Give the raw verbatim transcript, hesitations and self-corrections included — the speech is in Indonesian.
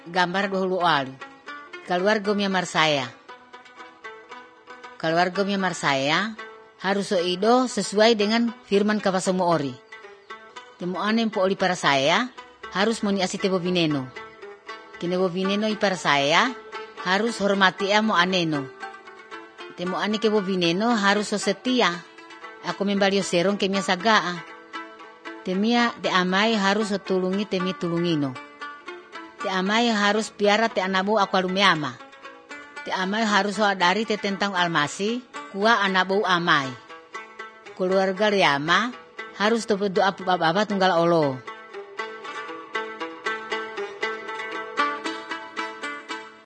gambar dahulu alu. Keluarga miamar saya. Keluarga miamar saya harus soido sesuai dengan firman kapasomo ori. Temu anem po oli para saya harus moniasi tebo bineno. Kinebo bineno ipara saya harus hormati amo aneno. Temu ane kebo bineno harus so setia. Aku membalio serong kemia sagaa. Temia te amai harus so tulungi temi tulungino. Te amai harus piara te anabu aku alumeama. Te amai harus so adari te tentang almasi kuah anabu amai. Keluarga riama harus to doa baba tunggal olo.